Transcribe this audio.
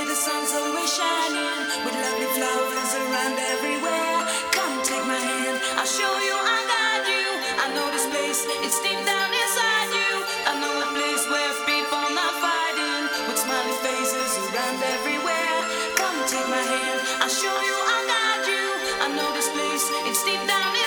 the sun's always shining with lovely flowers around everywhere. Come take my hand, I'll show you, I'll guide you. I know this place, it's deep down inside you. I know a place where people not fighting with smiling faces around everywhere. Come take my hand, I'll show you, I'll guide you. I know this place, it's deep down inside you.